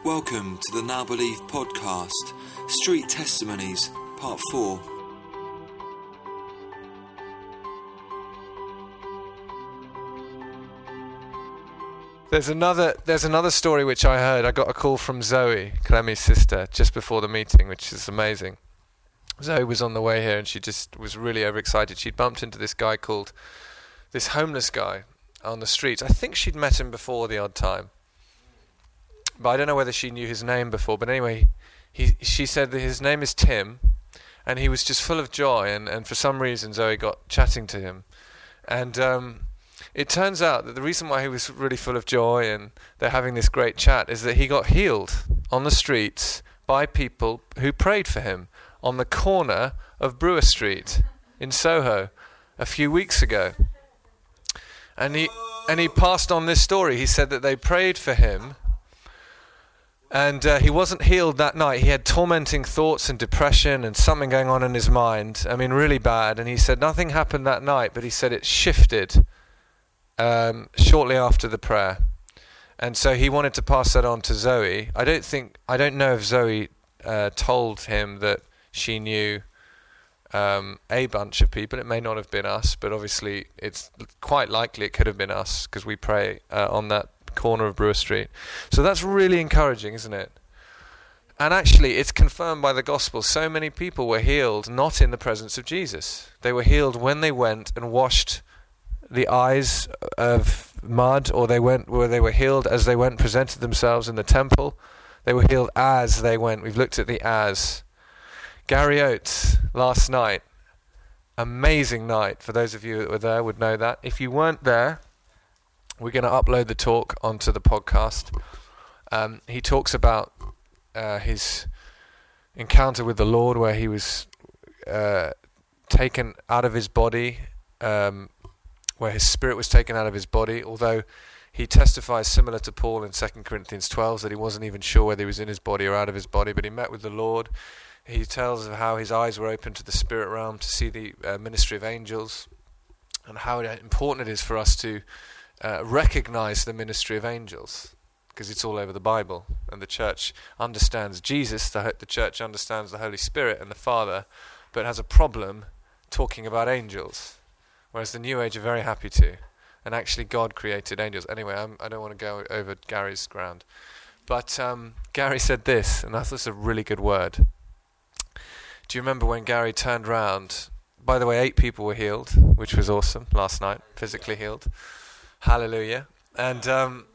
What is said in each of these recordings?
Welcome to the Now Believe podcast, Street Testimonies, Part 4. There's another story which I heard. I got a call from Zoe, Clemmie's sister, just before the meeting, which is amazing. Zoe was on the way here and she just was really overexcited. She'd bumped into this homeless guy on the streets. I think she'd met him before the odd time, but I don't know whether she knew his name before. But anyway, she said that his name is Tim, and he was just full of joy. And for some reason, Zoe got chatting to him, and it turns out that the reason why he was really full of joy and they're having this great chat is that he got healed on the streets by people who prayed for him on the corner of Brewer Street in Soho a few weeks ago. And he passed on this story. He said that they prayed for him, and he wasn't healed that night. He had tormenting thoughts and depression and something going on in his mind. I mean, really bad. And he said nothing happened that night, but he said it shifted shortly after the prayer. And so he wanted to pass that on to Zoe. I don't know if Zoe told him that she knew a bunch of people. It may not have been us, but obviously it's quite likely it could have been us because we pray on that corner of Brewer Street. So that's really encouraging, isn't it? And actually it's confirmed by the gospel. So many people were healed not in the presence of Jesus. They were healed when they went and washed the eyes of mud, or they were healed as they went, presented themselves in the temple. They were healed as they went. We've looked at the as. Gary Oates last night, amazing night. For those of you that were there would know that. If you weren't there, we're going to upload the talk onto the podcast. He talks about his encounter with the Lord, where he was taken out of his body, where his spirit was taken out of his body, although he testifies similar to Paul in 2 Corinthians 12 that he wasn't even sure whether he was in his body or out of his body, but he met with the Lord. He tells of how his eyes were open to the spirit realm to see the ministry of angels, and how important it is for us to recognize the ministry of angels, because it's all over the Bible, and the church understands Jesus, the church understands the Holy Spirit and the Father, but has a problem talking about angels. Whereas the New Age are very happy to. And actually God created angels. Anyway, I don't want to go over Gary's ground. But Gary said this, and I thought it was a really good word. Do you remember when Gary turned round? By the way, 8 people were healed, which was awesome last night, physically healed. Hallelujah. And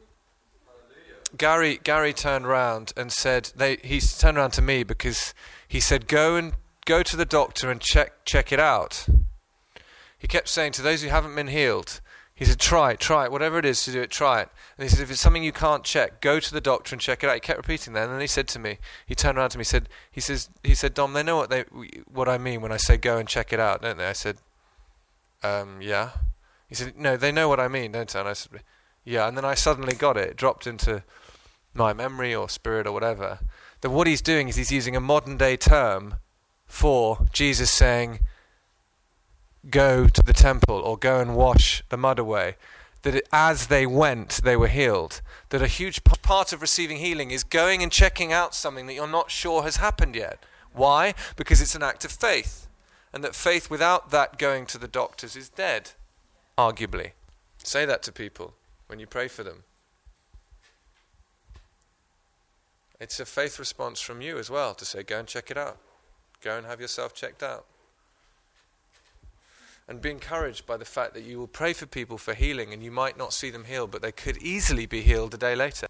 Gary turned round and said, he turned around to me because he said, go to the doctor and check it out. He kept saying to those who haven't been healed, he said, try it, whatever it is to do it, try it. And he said, if it's something you can't check, go to the doctor and check it out. He kept repeating that, and then he said to me, he turned around to me, he said, Dom, they know what I mean when I say go and check it out, don't they? I said, yeah. He said, no, they know what I mean, don't they? And I said, yeah. And then I suddenly got it. It dropped into my memory or spirit or whatever. That what he's doing is he's using a modern day term for Jesus saying, go to the temple or go and wash the mud away. That as they went, they were healed. That a huge part of receiving healing is going and checking out something that you're not sure has happened yet. Why? Because it's an act of faith. And that faith without that going to the doctors is dead, arguably. Say that to people when you pray for them. It's a faith response from you as well to say, go and check it out. Go and have yourself checked out. And be encouraged by the fact that you will pray for people for healing, and you might not see them healed, but they could easily be healed a day later.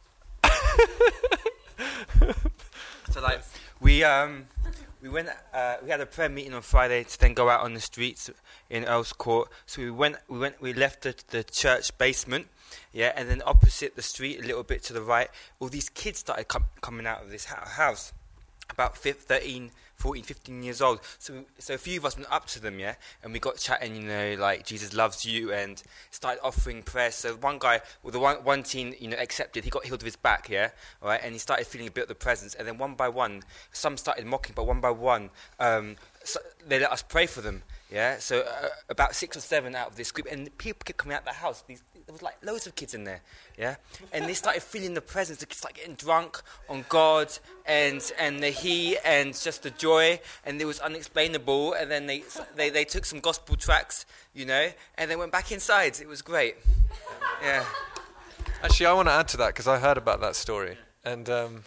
So like we went we had a prayer meeting on Friday to then go out on the streets in Earl's Court. So we left the church basement, yeah, and then opposite the street a little bit to the right, all these kids started coming out of this house, about 13, 14, 15 years old. So a few of us went up to them, yeah, and we got chatting, like Jesus loves you, and started offering prayer. So one guy, well, the one teen, accepted. He got healed of his back, yeah, all right, and he started feeling a bit of the presence. And then one by one, some started mocking, but one by one, so they let us pray for them. Yeah, so about 6 or 7 out of this group, and people kept coming out of the house. There was like loads of kids in there, yeah? And they started feeling the presence. The kids started getting drunk on God and the heat and just the joy, and it was unexplainable. And then they took some gospel tracks, you know, and they went back inside. It was great. Yeah. Actually, I want to add to that because I heard about that story, and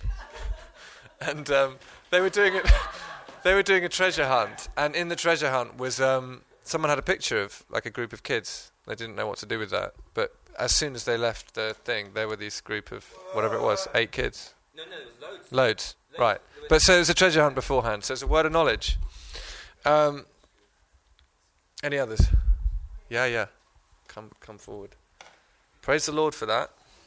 they were doing it. They were doing a treasure hunt, and in the treasure hunt was someone had a picture of like a group of kids. They didn't know what to do with that, but as soon as they left the thing, there were this group of whatever it was, 8 kids. No, it was loads. Loads, right? But so it was a treasure hunt beforehand. So it's a word of knowledge. Any others? Yeah. Come forward. Praise the Lord for that.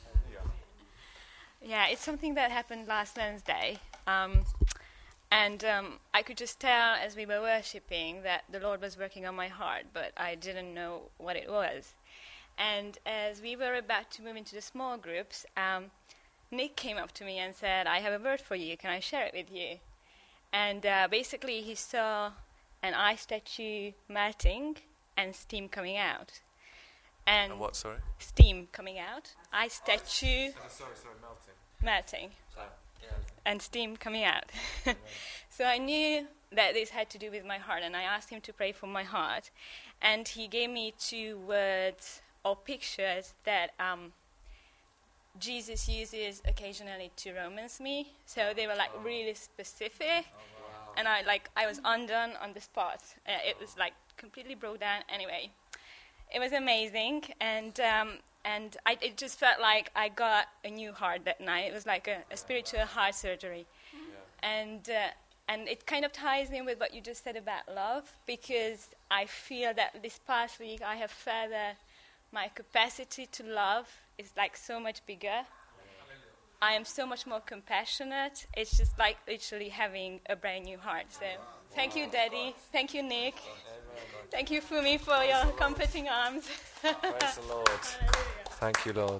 Yeah, it's something that happened last Wednesday. And I could just tell as we were worshipping that the Lord was working on my heart, but I didn't know what it was. And as we were about to move into the small groups, Nick came up to me and said, I have a word for you, can I share it with you? And basically he saw an ice statue melting and steam coming out. And what, sorry? Steam coming out. Ice statue. Sorry, melting. And steam coming out. So I knew that this had to do with my heart, and I asked him to pray for my heart. And he gave me 2 words or pictures that Jesus uses occasionally to romance me. So they were like really specific. And I was undone on the spot. It was like completely broke down. Anyway, it was amazing, and it just felt like I got a new heart that night. It was like a spiritual heart surgery. Yeah. And it kind of ties in with what you just said about love, because I feel that this past week I have felt that my capacity to love is like so much bigger. I am so much more compassionate. It's just like literally having a brand new heart. So thank you, Daddy. Thank you, Nick. Thank you, Fumi, for your comforting arms. Praise the Lord. Thank you, Lord.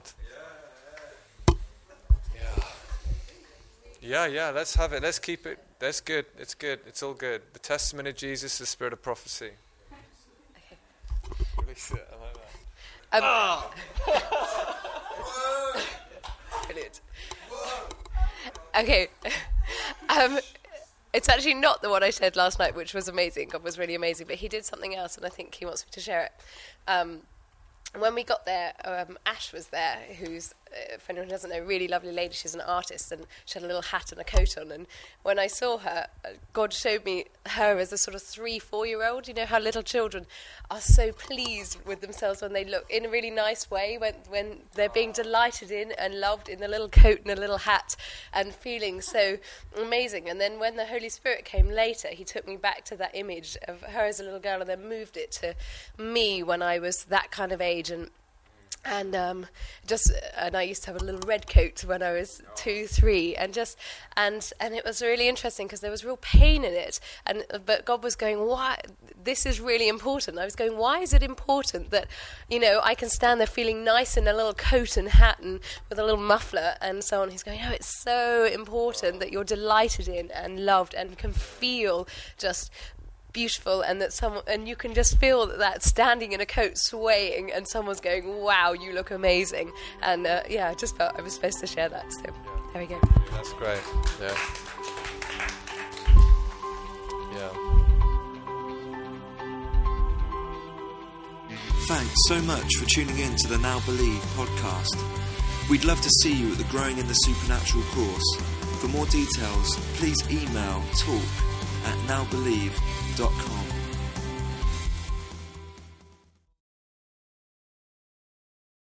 Yeah, let's have it. Let's keep it. That's good. It's good. It's all good. The testimony of Jesus, the spirit of prophecy. Okay. Release it. I like that. Brilliant. Okay. It's actually not the one I shared last night, which was amazing. God was really amazing. But he did something else, and I think he wants me to share it. When we got there, Ash was there, who's, if anyone doesn't know, a really lovely lady. She's an artist, and she had a little hat and a coat on. And when I saw her, God showed me her as a sort of 3-4-year-old. You know how little children are so pleased with themselves when they look in a really nice way, when they're being delighted in and loved in a little coat and a little hat and feeling so amazing. And then when the Holy Spirit came later, he took me back to that image of her as a little girl and then moved it to me when I was that kind of age. And I used to have a little red coat when I was 2-3, and it was really interesting because there was real pain in it, but God was going, why? This is really important. I was going, why is it important that, I can stand there feeling nice in a little coat and hat and with a little muffler and so on. He's going, no, it's so important that you're delighted in and loved and can feel just beautiful, and you can just feel that standing in a coat swaying and someone's going, wow, you look amazing. And I just felt I was supposed to share that, so there we go. That's great. Yeah. Thanks so much for tuning in to the Now Believe podcast. We'd love to see you at the Growing in the Supernatural course. For more details, please email talk@nowbelieve.com.